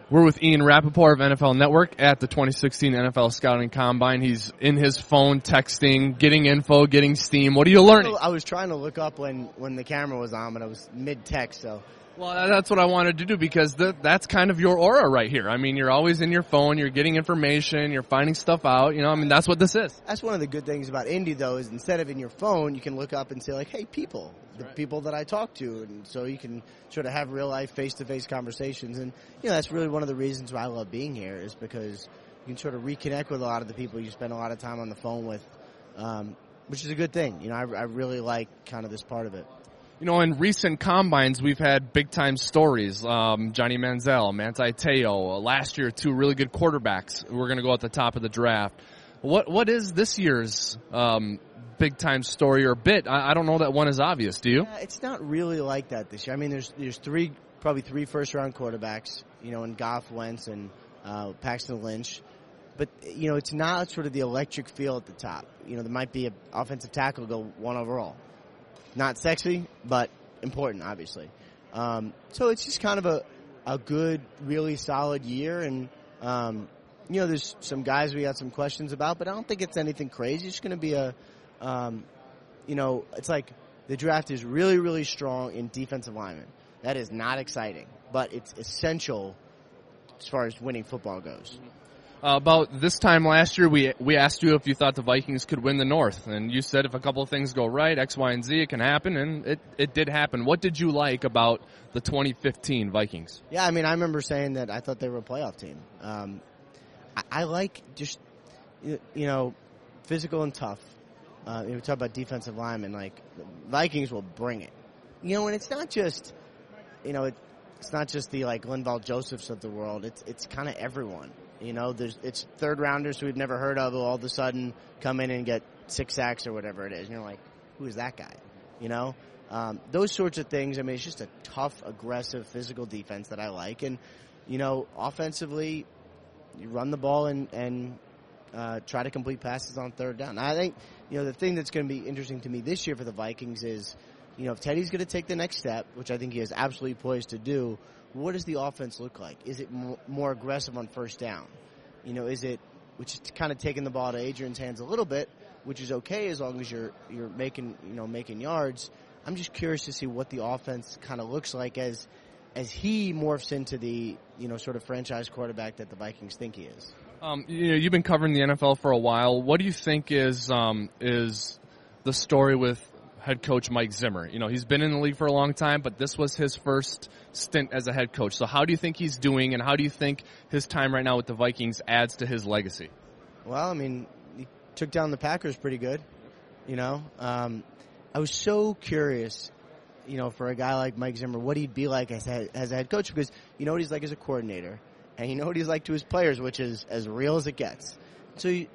We're with Ian Rappaport of NFL Network at the 2016 NFL Scouting Combine. He's in his phone, texting, getting info, getting steam. What are you learning? I was trying to look up when the camera was on, but I was mid-text, so. Well, that's what I wanted to do because that's kind of your aura right here. I mean, you're always in your phone, you're getting information, you're finding stuff out. You know, I mean, that's what this is. That's one of the good things about Indy, though, is instead of in your phone, you can look up and say, like, hey, people, the people that I talk to. And so you can sort of have real-life, face-to-face conversations. And, you know, that's really one of the reasons why I love being here is because you can sort of reconnect with a lot of the people you spend a lot of time on the phone with, which is a good thing. You know, I really like kind of this part of it. You know, in recent combines, we've had big-time stories. Johnny Manziel, Manti Te'o. Last year, two really good quarterbacks who were going to go at the top of the draft. What is this year's big-time story or bit? I don't know that one is obvious. Do you? Yeah, it's not really like that this year. I mean, there's probably three first-round quarterbacks, you know, in Goff, Wentz, and Paxton Lynch. But, you know, it's not sort of the electric feel at the top. You know, there might be an offensive tackle go one overall. Not sexy, but important, obviously. So it's just kind of a good, really solid year. And, you know, there's some guys we got some questions about, but I don't think it's anything crazy. It's going to be you know, it's like the draft is really, really strong in defensive linemen. That is not exciting, but it's essential as far as winning football goes. About this time last year, we asked you if you thought the Vikings could win the North, and you said if a couple of things go right, X, Y, and Z, it can happen, and it did happen. What did you like about the 2015 Vikings? Yeah, I mean, I remember saying that I thought they were a playoff team. I like just, you know, physical and tough. We talk about defensive linemen, like, Vikings will bring it. You know, and it's not just, you know, it's not just the, like, Linval Josephs of the world. It's kind of everyone. You know, it's third rounders who we've never heard of who all of a sudden come in and get 6 sacks or whatever it is. And you're like, who is that guy? You know, those sorts of things. I mean, it's just a tough, aggressive, physical defense that I like. And, you know, offensively, you run the ball and try to complete passes on third down. I think, you know, the thing that's going to be interesting to me this year for the Vikings is, you know, if Teddy's going to take the next step, which I think he is absolutely poised to do, what does the offense look like? Is it more aggressive on first down? You know, is it, which is kind of taking the ball out of Adrian's hands a little bit, which is okay as long as you're making yards. I'm just curious to see what the offense kind of looks like as he morphs into the, you know, sort of franchise quarterback that the Vikings think he is. You know, you've been covering the NFL for a while. What do you think is the story with head coach Mike Zimmer? You know, he's been in the league for a long time, but this was his first stint as a head coach. So how do you think he's doing, and how do you think his time right now with the Vikings adds to his legacy? Well, I mean, he took down the Packers pretty good, you know. I was so curious, you know, for a guy like Mike Zimmer, what he'd be like as a head coach, because you know what he's like as a coordinator, and you know what he's like to his players, which is as real as it gets. So